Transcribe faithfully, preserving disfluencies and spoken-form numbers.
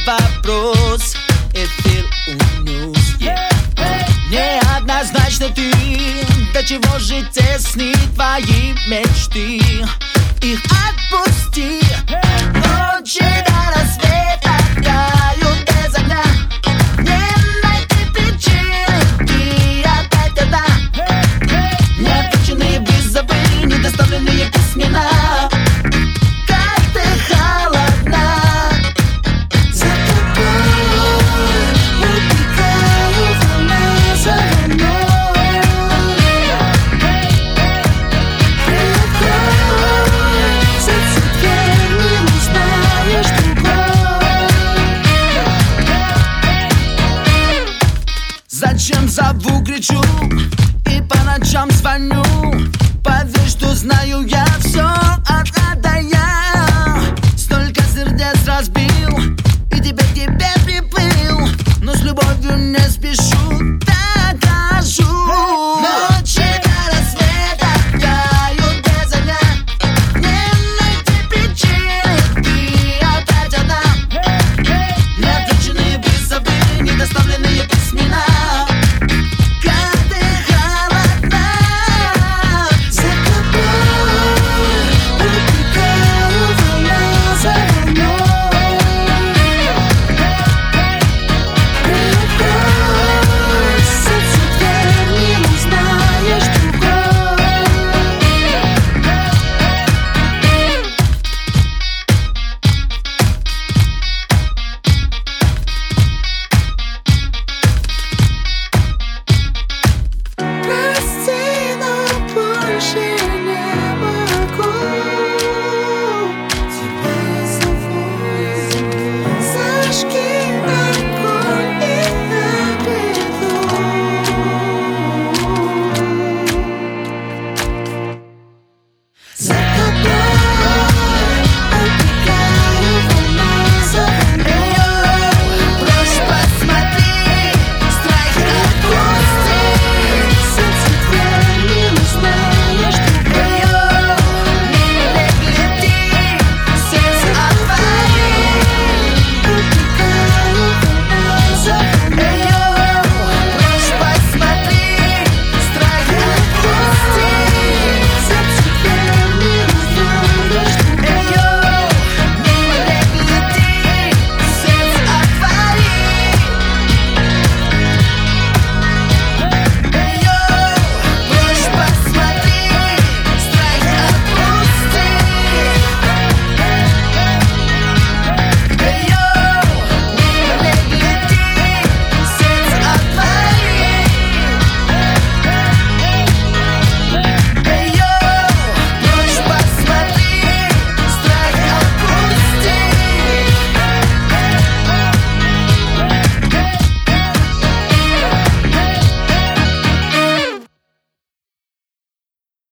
вопрос, эфир унес. yeah. Неоднозначно ты, до чего же тесны твои мечты. Их отпусти, ночи до рассвета тают без огня. Не найти причины, и опять одна. Неотвеченные вызовы, недоставленные письмена. Как ты холодна. За тобой убегаю волна за волной. Приоткрой сердце дверь, не узнаешь другой. Зачем зову, кричу и по ночам звоню? Поверь, что знаю я все от А до Я. Столько сердец разбил и теперь к тебе приплыл, но с любовью не спешу.